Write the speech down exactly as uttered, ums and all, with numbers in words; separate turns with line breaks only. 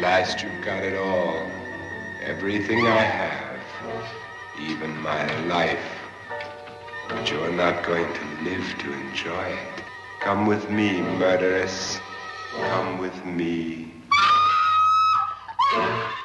last you've got it all. Everything I have, even my life. But you're not going to live to enjoy it. Come with me, murderess. Come with me.